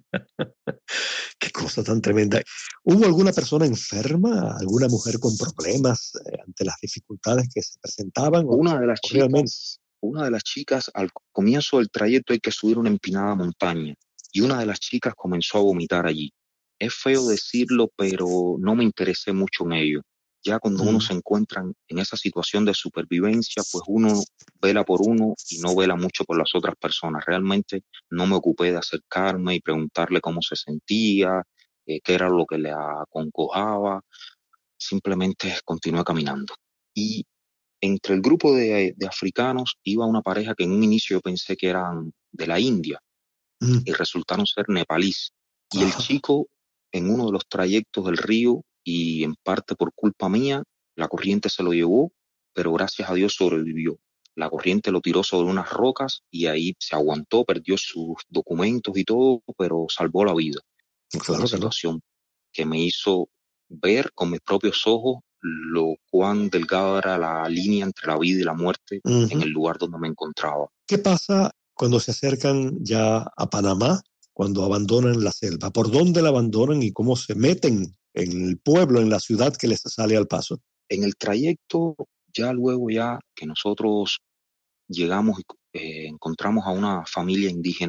Qué cosa tan tremenda. ¿Hubo alguna persona enferma, alguna mujer con problemas eh, ante las dificultades que se presentaban? Una de las chicas, una de las chicas, al comienzo del trayecto hay que subir una empinada montaña, y una de las chicas comenzó a vomitar allí. Es feo decirlo, pero no me interesé mucho en ello. Ya cuando mm. uno se encuentra en esa situación de supervivencia, pues uno vela por uno y no vela mucho por las otras personas. Realmente no me ocupé de acercarme y preguntarle cómo se sentía, eh, qué era lo que le acongojaba. Simplemente continué caminando. Y entre el grupo de, de africanos iba una pareja que en un inicio yo pensé que eran de la India mm. y resultaron ser nepalíes. Y el chico, en uno de los trayectos del río, y en parte por culpa mía, la corriente se lo llevó, pero gracias a Dios sobrevivió. La corriente lo tiró sobre unas rocas y ahí se aguantó, perdió sus documentos y todo, pero salvó la vida. Claro, Fue una situación no. que me hizo ver con mis propios ojos lo cuán delgada era la línea entre la vida y la muerte uh-huh. en el lugar donde me encontraba. ¿Qué pasa cuando se acercan ya a Panamá, cuando abandonan la selva? ¿Por dónde la abandonan y cómo se meten en el pueblo, en la ciudad que les sale al paso? En el trayecto, ya luego ya que nosotros llegamos y eh, encontramos a una familia indígena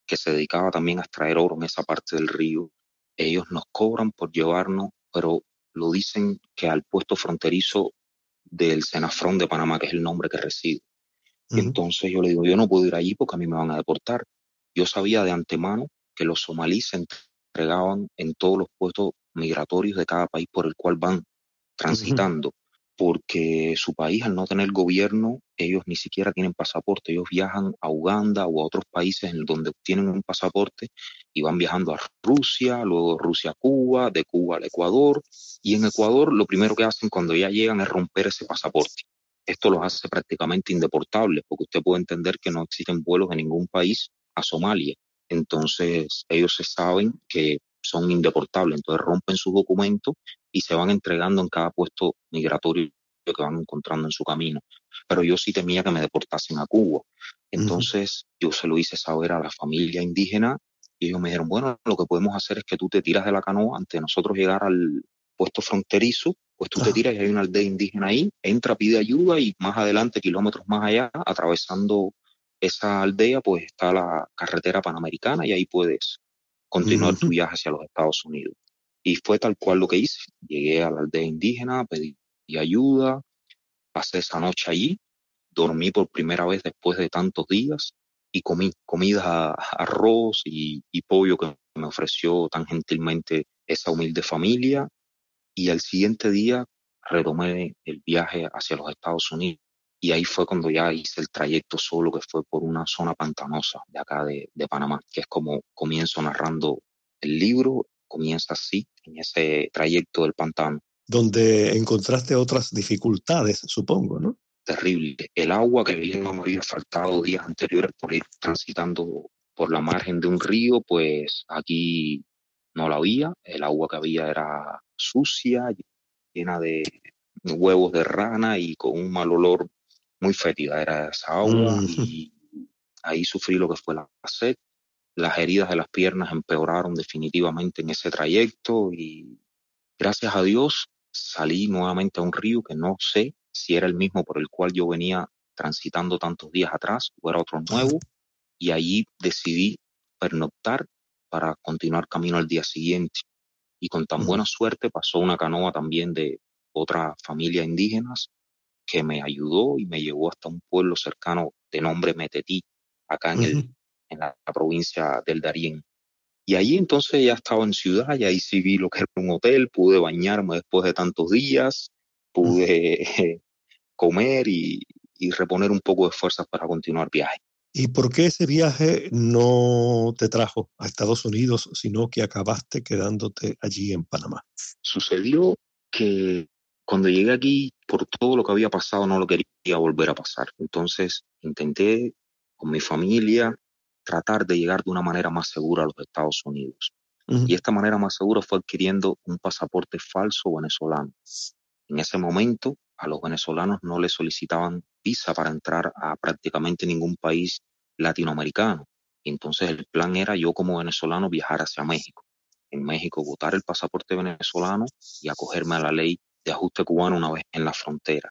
que se dedicaba también a extraer oro en esa parte del río. Ellos nos cobran por llevarnos, pero lo dicen que al puesto fronterizo del Senafrón de Panamá, que es el nombre que recibe. Uh-huh. Entonces yo le digo, yo no puedo ir allí porque a mí me van a deportar. Yo sabía de antemano que los somalíes se entregaban en todos los puestos migratorios de cada país por el cual van transitando, uh-huh. porque su país, al no tener gobierno, ellos ni siquiera tienen pasaporte. Ellos viajan a Uganda o a otros países en donde obtienen un pasaporte y van viajando a Rusia, luego Rusia a Cuba, de Cuba al Ecuador, y en Ecuador lo primero que hacen cuando ya llegan es romper ese pasaporte. Esto los hace prácticamente indeportables, porque usted puede entender que no existen vuelos de ningún país a Somalia. Entonces ellos se saben que son indeportables, entonces rompen sus documentos y se van entregando en cada puesto migratorio que van encontrando en su camino. Pero yo sí temía que me deportasen a Cuba. Entonces uh-huh. yo se lo hice saber a la familia indígena y ellos me dijeron, bueno, lo que podemos hacer es que tú te tiras de la canoa antes de nosotros llegar al puesto fronterizo, pues tú uh-huh. te tiras y hay una aldea indígena ahí, entra, pide ayuda y más adelante, kilómetros más allá, atravesando esa aldea, pues está la carretera panamericana y ahí puedes continuar uh-huh. tu viaje hacia los Estados Unidos. Y fue tal cual lo que hice. Llegué a la aldea indígena, pedí ayuda, pasé esa noche allí, dormí por primera vez después de tantos días y comí comida, arroz y, y pollo que me ofreció tan gentilmente esa humilde familia. Y al siguiente día retomé el viaje hacia los Estados Unidos. Y ahí fue cuando ya hice el trayecto solo, que fue por una zona pantanosa de acá de, de Panamá, que es como comienzo narrando el libro, comienza así, en ese trayecto del pantano. Donde encontraste otras dificultades, supongo, ¿no? Terrible. El agua que bien no me había faltado días anteriores por ir transitando por la margen de un río, pues aquí no la había. El agua que había era sucia, llena de huevos de rana y con un mal olor muy fétida era esa agua, mm. y ahí sufrí lo que fue la sed. Las heridas de las piernas empeoraron definitivamente en ese trayecto y gracias a Dios salí nuevamente a un río que no sé si era el mismo por el cual yo venía transitando tantos días atrás o era otro nuevo, y allí decidí pernoctar para continuar camino al día siguiente. Y con tan mm. buena suerte pasó una canoa también de otra familia indígenas que me ayudó y me llevó hasta un pueblo cercano de nombre Metetí, acá en, uh-huh. el, en la, la provincia del Darién. Y allí entonces ya estaba en ciudad, y ahí sí vi lo que era un hotel, pude bañarme después de tantos días, pude uh-huh. comer y, y reponer un poco de fuerzas para continuar viaje. ¿Y por qué ese viaje no te trajo a Estados Unidos, sino que acabaste quedándote allí en Panamá? Sucedió que cuando llegué aquí, por todo lo que había pasado, no lo quería volver a pasar. Entonces intenté con mi familia tratar de llegar de una manera más segura a los Estados Unidos. Uh-huh. Y esta manera más segura fue adquiriendo un pasaporte falso venezolano. En ese momento, a los venezolanos no les solicitaban visa para entrar a prácticamente ningún país latinoamericano. Entonces el plan era yo como venezolano viajar hacia México. En México botar el pasaporte venezolano y acogerme a la ley de ajuste cubano una vez en la frontera.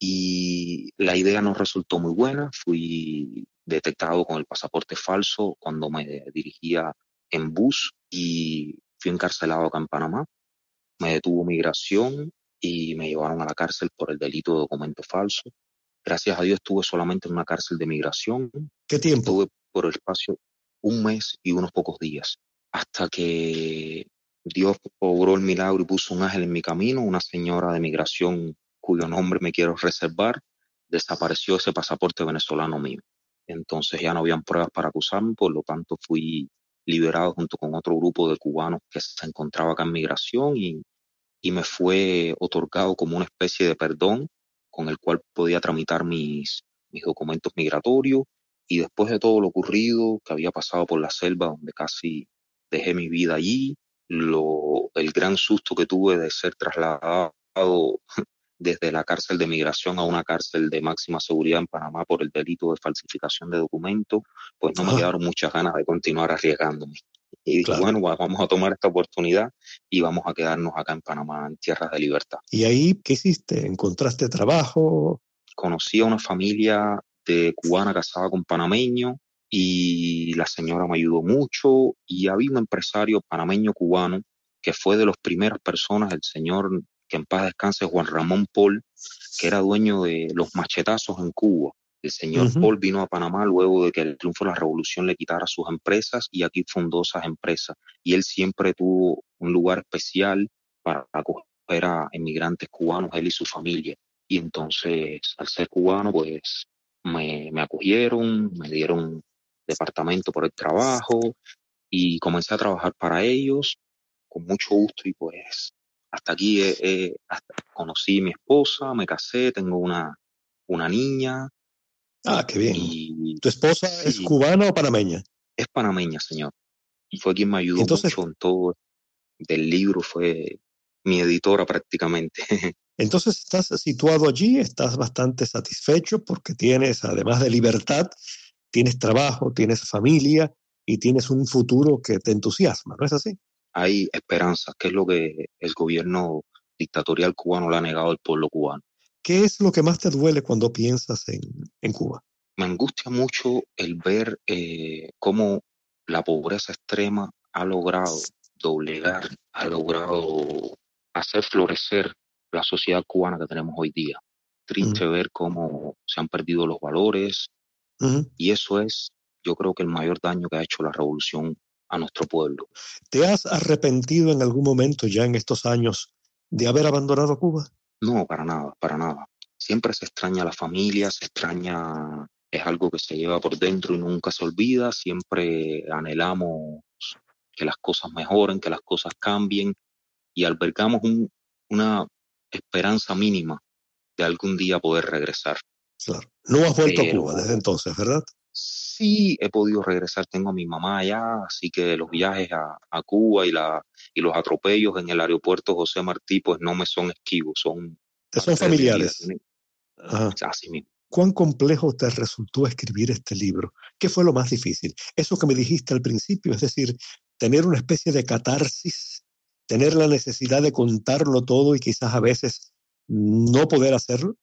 Y la idea no resultó muy buena. Fui detectado con el pasaporte falso cuando me dirigía en bus y fui encarcelado acá en Panamá. Me detuvo migración y me llevaron a la cárcel por el delito de documento falso. Gracias a Dios estuve solamente en una cárcel de migración. ¿Qué tiempo? Estuve por el espacio un mes y unos pocos días, hasta que Dios obró el milagro y puso un ángel en mi camino. Una señora de migración cuyo nombre me quiero reservar, desapareció ese pasaporte venezolano mío. Entonces ya no habían pruebas para acusarme, por lo tanto fui liberado junto con otro grupo de cubanos que se encontraba acá en migración, y, y me fue otorgado como una especie de perdón con el cual podía tramitar mis, mis documentos migratorios. Y después de todo lo ocurrido, que había pasado por la selva donde casi dejé mi vida allí, lo, el gran susto que tuve de ser trasladado desde la cárcel de migración a una cárcel de máxima seguridad en Panamá por el delito de falsificación de documentos, pues no me ah. quedaron muchas ganas de continuar arriesgándome. Y dije, claro. bueno, vamos a tomar esta oportunidad y vamos a quedarnos acá en Panamá, en tierras de libertad. ¿Y ahí qué hiciste? ¿Encontraste trabajo? Conocí a una familia de cubana casada con panameño, y la señora me ayudó mucho, y había un empresario panameño cubano que fue de las primeras personas, el señor, que en paz descanse, Juan Ramón Paul, que era dueño de los machetazos en Cuba. El señor Ujú. Paul vino a Panamá luego de que el triunfo de la revolución le quitara sus empresas, y aquí fundó esas empresas. Y él siempre tuvo un lugar especial para acoger a inmigrantes cubanos, él y su familia. Y entonces, al ser cubano, pues me, me acogieron, me dieron departamento por el trabajo, y comencé a trabajar para ellos con mucho gusto. Y pues hasta aquí eh, eh, hasta conocí a mi esposa, me casé, tengo una, una niña. Ah, qué bien. Y ¿Tu esposa es sí, cubana o panameña? es panameña, señor. Fue quien me Y ayudó entonces, mucho en todo del libro, fue mi editora prácticamente. entonces estás situado allí, estás bastante satisfecho porque tienes, además de libertad, tienes trabajo, tienes familia y tienes un futuro que te entusiasma, ¿no es así? Hay esperanza, que es lo que el gobierno dictatorial cubano le ha negado al pueblo cubano. ¿Qué es lo que más te duele cuando piensas en, en Cuba? Me angustia mucho el ver eh, cómo la pobreza extrema ha logrado doblegar, ha logrado hacer florecer la sociedad cubana que tenemos hoy día. Triste Mm, ver cómo se han perdido los valores, ujú. y eso es, yo creo que el mayor daño que ha hecho la revolución a nuestro pueblo. ¿Te has arrepentido en algún momento ya en estos años de haber abandonado Cuba? No, para nada, para nada. Siempre se extraña a la familia, se extraña, es algo que se lleva por dentro y nunca se olvida. Siempre anhelamos que las cosas mejoren, que las cosas cambien, y albergamos un- una esperanza mínima de algún día poder regresar. Claro. No has vuelto a Pero Cuba desde entonces, ¿verdad? sí he podido regresar, tengo a mi mamá allá, así que los viajes a, a Cuba y, la, y los atropellos en el aeropuerto José Martí, pues no me son esquivos, son Te son parte de mi vida. familiares. Ajá. Así mismo. ¿Cuán complejo te resultó escribir este libro? ¿Qué fue lo más difícil? Eso que me dijiste al principio, es decir, tener una especie de catarsis, tener la necesidad de contarlo todo y quizás a veces no poder hacerlo.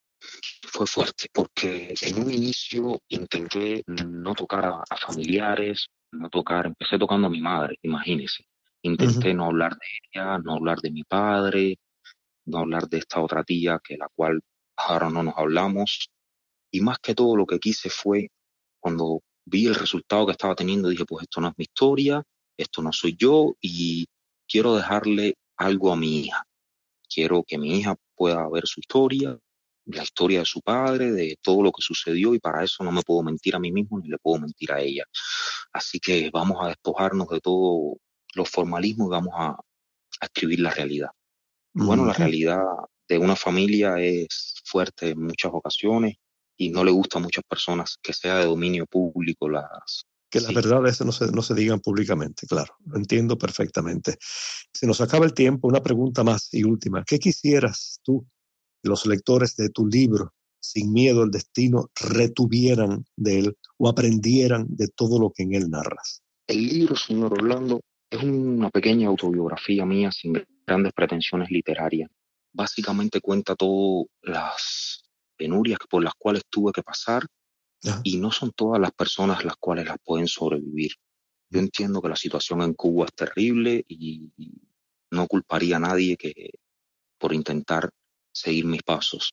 Fue fuerte porque en un inicio intenté no tocar a, a familiares, no tocar, empecé tocando a mi madre, imagínese. Ujú. Intenté no hablar de ella, no hablar de mi padre, no hablar de esta otra tía que la cual ahora no nos hablamos. Y más que todo lo que quise fue, cuando vi el resultado que estaba teniendo, dije, pues esto no es mi historia, esto no soy yo, y quiero dejarle algo a mi hija. Quiero que mi hija pueda ver su historia, la historia de su padre, de todo lo que sucedió, y para eso no me puedo mentir a mí mismo ni le puedo mentir a ella. Así que vamos a despojarnos de todo los formalismos y vamos a, a escribir la realidad. Y bueno, la Ujú. realidad de una familia es fuerte en muchas ocasiones, y no le gusta a muchas personas que sea de dominio público las... Que las Sí, verdades no se, no se digan públicamente, claro, lo entiendo perfectamente. Se nos acaba el tiempo, una pregunta más y última. ¿Qué quisieras tú, los lectores de tu libro, Sin miedo al destino, retuvieran de él o aprendieran de todo lo que en él narras? el libro, señor Orlando, es una pequeña autobiografía mía sin grandes pretensiones literarias. Básicamente cuenta todas las penurias por las cuales tuve que pasar, Ajá. y no son todas las personas las cuales las pueden sobrevivir. Yo entiendo que la situación en Cuba es terrible, y, y no culparía a nadie que por intentar seguir mis pasos.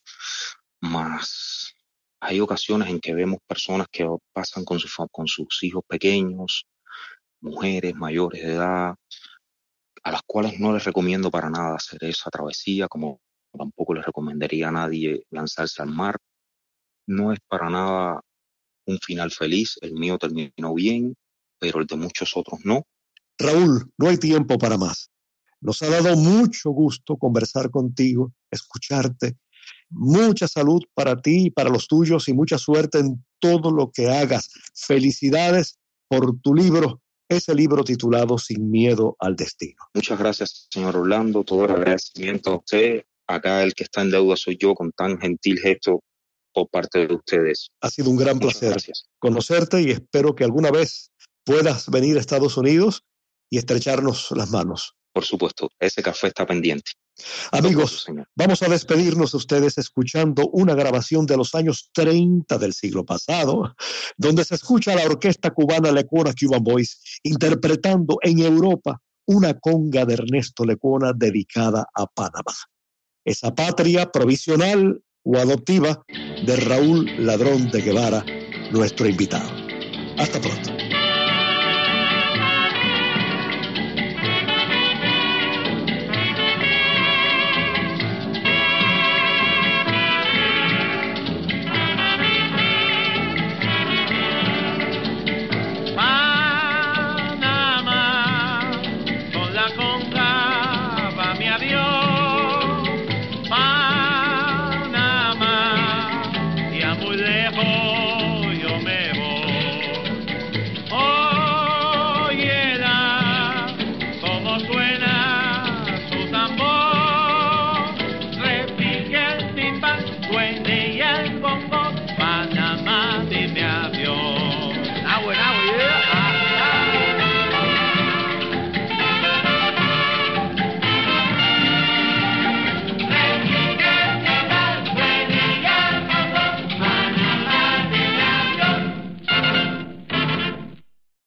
Mas hay ocasiones en que vemos personas que pasan con, su, con sus hijos pequeños, mujeres mayores de edad, a las cuales no les recomiendo para nada hacer esa travesía, como tampoco les recomendaría a nadie lanzarse al mar. No es para nada un final feliz, el mío terminó bien, pero el de muchos otros no. Raúl, no hay tiempo para más. Nos ha dado mucho gusto conversar contigo, escucharte. Mucha salud para ti y para los tuyos y mucha suerte en todo lo que hagas. Felicidades por tu libro, ese libro titulado Sin miedo al destino. Muchas gracias, señor Orlando, todo el agradecimiento a usted. Acá el que está en deuda soy yo, con tan gentil gesto por parte de ustedes. Ha sido un gran Muchas placer gracias. conocerte y espero que alguna vez puedas venir a Estados Unidos y estrecharnos las manos. Por supuesto, ese café está pendiente. Amigos, vamos a despedirnos de ustedes escuchando una grabación de los años treinta del siglo pasado, donde se escucha a la orquesta cubana Lecuona Cuban Boys interpretando en Europa una conga de Ernesto Lecuona dedicada a Panamá, esa patria provisional o adoptiva de Raúl Ladrón de Guevara, nuestro invitado. Hasta pronto.